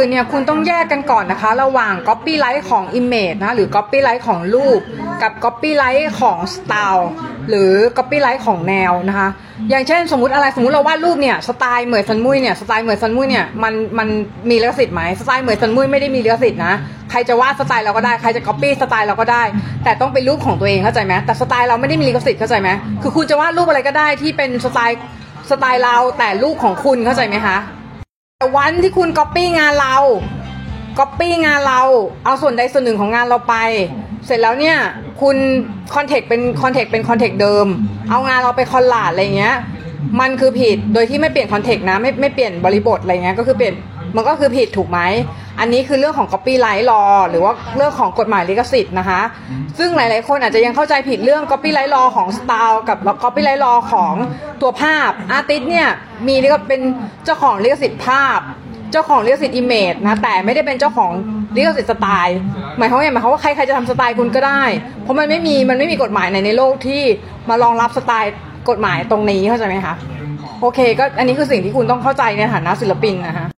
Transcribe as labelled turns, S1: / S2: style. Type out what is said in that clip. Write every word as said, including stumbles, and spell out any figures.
S1: อื่นเนี่ยคุณต้องแยกกันก่อนนะคะระหว่าง copyright ของ image นะหรือ copyright ของรูปกับ copyright ของ style หรือ copyright ของแนวนะคะอย่างเช่นสมมุติอะไรสมมุติเราวาดรูปเนี่ยสไตล์เหมยซันมุ้ยเนี่ยสไตล์เหมยซันมุ้ยเนี่ยมันมันมีลิขสิทธิ์ไหมสไตล์เหมยซันมุ้ยไม่ได้มีลิขสิทธิ์นะใครจะวาดสไตล์เราก็ได้ใครจะ copy สไตล์เราก็ได้แต่ต้องเป็นรูปของตัวเองเข้าใจไหมแต่สไตล์เราไม่ได้มีลิขสิทธิ์เข้าใจไหมคือคุณจะวาดรูปอะไรก็ได้ที่เป็นสไตล์สไตล์เราแต่รูปของคุณเข้าใจไหมคะแต่วันที่คุณ copy งานเรา copy งานเราเอาส่วนใดส่วนหนึ่งของงานเราไปเสร็จแล้วเนี่ยคุณคอนเทกต์เป็นคอนเทกต์เป็นคอนเทกต์เดิมเอางานเราไปคอลลาจอะไรเงี้ยมันคือผิดโดยที่ไม่เปลี่ยนคอนเทกต์นะไม่ไม่เปลี่ยนบริบทอะไรเงี้ยก็คือเปลี่ยนมันก็คือผิดถูกไหมอันนี้คือเรื่องของ copyright law หรือว่าเรื่องของกฎหมายลิขสิทธิ์นะคะซึ่งหลายๆคนอาจจะยังเข้าใจผิดเรื่อง copyright law ของ style กับ copyright law ของตัวภาพ artist เนี่ยมีก็เป็นเจ้าของลิขสิทธิ์ภาพเจ้าของลิขสิทธิ์ image นะแต่ไม่ได้เป็นเจ้าของลิขสิทธิ์สไตล์หมายความว่าไงหมายความว่าใครใครจะทำสไตล์คุณก็ได้เพราะมันไม่มีมันไม่มีกฎหมายไหนในโลกที่มารองรับสไตล์กฎหมายตรงนี้เข้าใจไหมคะโอเคก็อันนี้คือสิ่งที่คุณต้องเข้าใจในฐานะศิลปินนะคะ